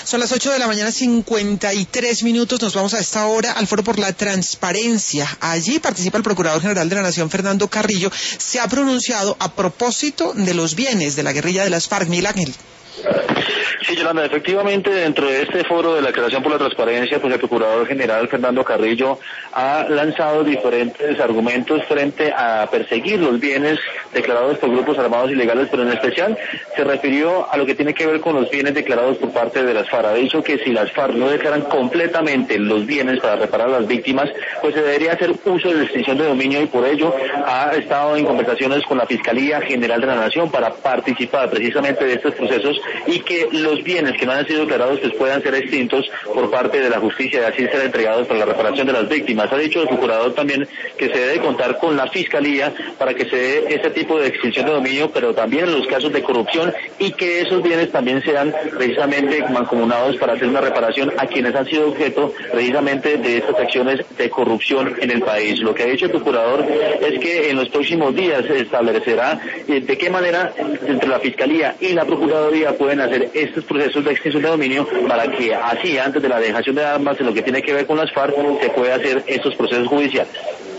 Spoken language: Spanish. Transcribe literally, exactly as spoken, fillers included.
Son las ocho de la mañana, cincuenta y tres minutos. Nos vamos a esta hora al Foro por la Transparencia. Allí participa el Procurador General de la Nación, Fernando Carrillo. Se ha pronunciado a propósito de los bienes de la guerrilla de las FARC. Miguel Ángel. Sí, Yolanda, efectivamente, dentro de este foro de la creación por la transparencia, pues el Procurador General Fernando Carrillo ha lanzado diferentes argumentos frente a perseguir los bienes declarados por grupos armados ilegales, pero en especial se refirió a lo que tiene que ver con los bienes declarados por parte de las FARC. Ha dicho que si las FARC no declaran completamente los bienes para reparar a las víctimas, pues se debería hacer uso de la extinción de dominio, y por ello ha estado en conversaciones con la Fiscalía General de la Nación para participar precisamente de estos procesos y que los bienes que no han sido declarados pues puedan ser extintos por parte de la justicia y así ser entregados para la reparación de las víctimas. Ha dicho el procurador también que se debe contar con la Fiscalía para que se dé ese tipo de extinción de dominio, pero también en los casos de corrupción, y que esos bienes también sean precisamente mancomunados para hacer una reparación a quienes han sido objeto precisamente de estas acciones de corrupción en el país. Lo que ha dicho el procurador es que en los próximos días se establecerá de qué manera entre la Fiscalía y la Procuraduría pueden hacer estos procesos de extinción de dominio para que así, antes de la dejación de armas en lo que tiene que ver con las FARC, se pueda hacer estos procesos judiciales.